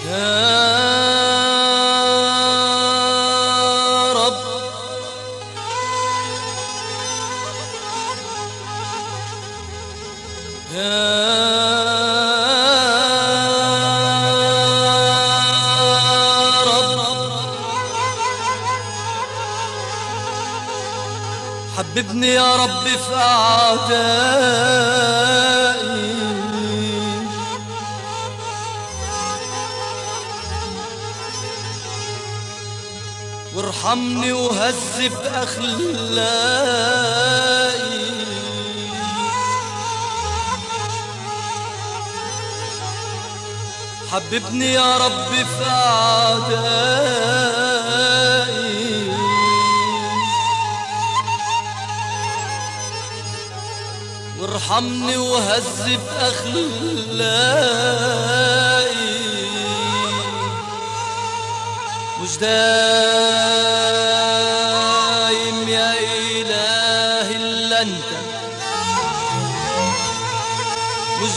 رب حببني يا رب في أعدائي وارحمني وهذب أخلاقي حببني يا رب في أعدائي وارحمني وهذب أخلاقي مش دايم يا إله إلا أنت مش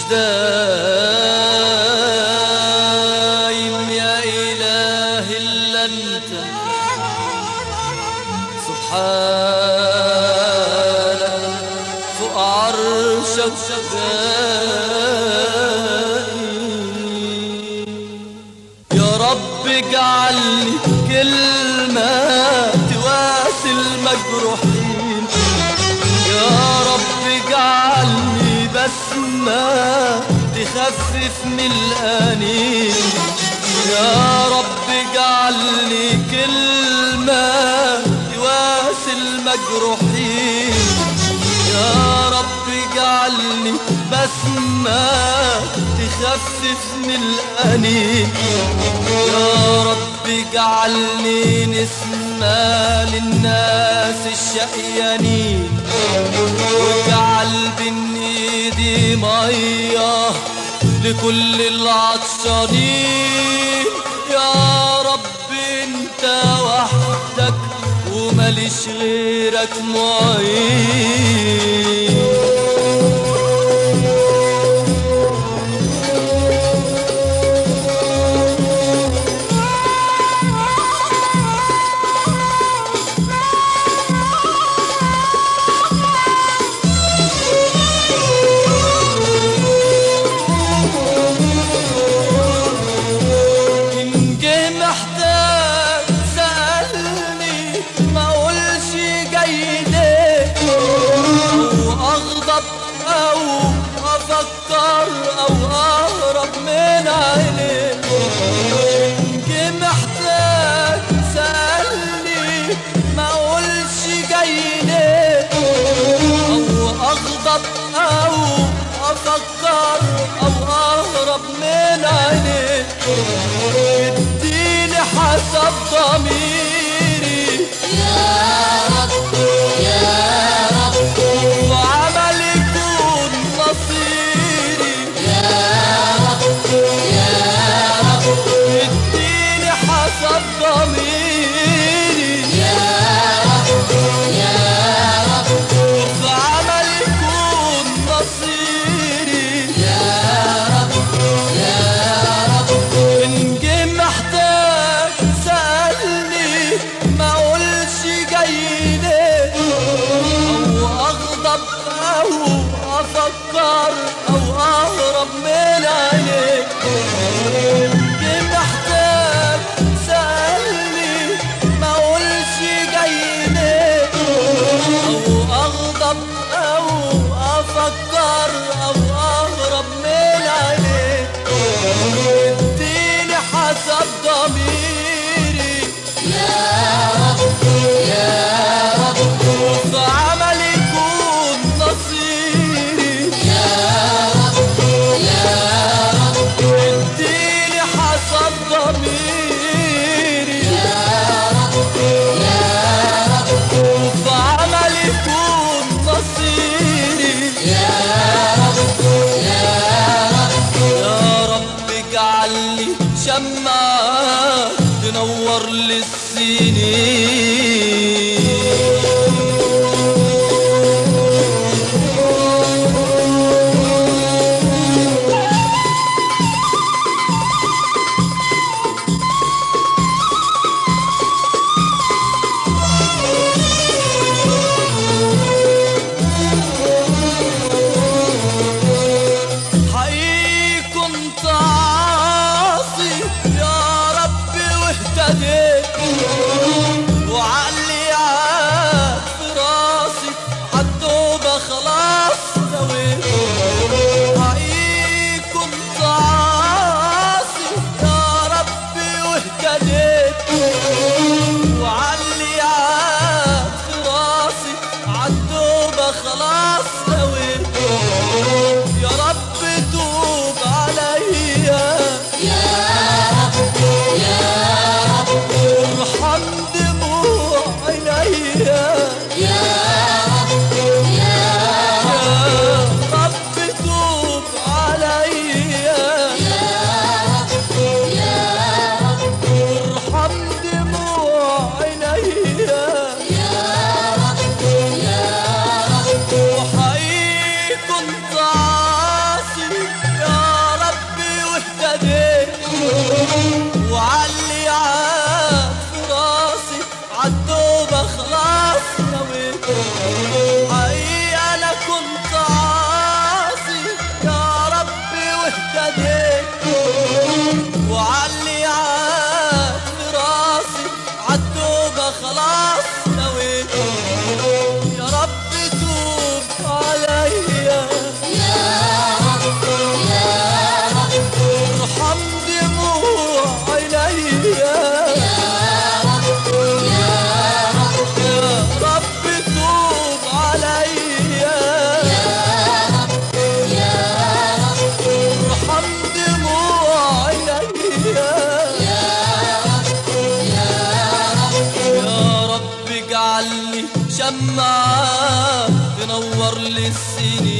دايم يا إله إلا أنت سبحانك فوق عرشك يا رب اجعلني كلمة تواسي المجروحين يا رب اجعلني بسمة تخفف من الأنين يا رب اجعلني كلمة تواسي المجروحين يا رب اجعلني بسمة تخفف من الأنين يا رب اجعلني نسمة للناس الشقيانين واجعل بين ايدي مية لكل العطشانين يا رب انت وحدك وماليش غيرك معين أو أهرب من عينيك إنجي محتاج سألني ما أقولش جاي ليه أو أغضب أو أفكر أو أهرب من عينيك اديني حسب ضميري يا رب يا رب وعملي يكون نصيري اديني حسب ضميري يا رب وفي عمل يكون نصيري يا رب إن جه محتاج سألني ما أقولش جاي ليه أو أغضب أو أفكر أو أهرب من عينيك محتاج سألني ما أقولش جاي ليه أو أغضب أو أفكر أو أهرب من عينيك اديني حسب ضميري يا رب وفي عمل يكون نصيري يا رب اديني حسب ضميري وفي عمل يكون نصيري يا رب اجعلني شمعة تنور للسنين كنت عاصي يا ربي واهتديت، وعقلي عاد في راسي عالتوبة خلاص نويت. حقيقي كنت عاصي يا ربي واهتديت، وعقلي عاد في راسي عالتوبة خلاص نويت. يا رب توب عليا يا رب يا رب ارحم دموع عينيا. يا رب يا رب توب عليا ارحم دموع عينيا. وحقيقي كنت عاصي يا ربي واهتديت، وعلي عاد في راسي عالتوبة خلاص نويت. حقيقي أنا كنت عاصي يا ربي واهتديت، وعلي عاد في راسي عالتوبة خلاص نويت. يا رب توب عليا ارحم دموع عينيا. يا رب توب عليا ارحم دموع عينيا. يا رب اجعلني شمعة تنور لي السنين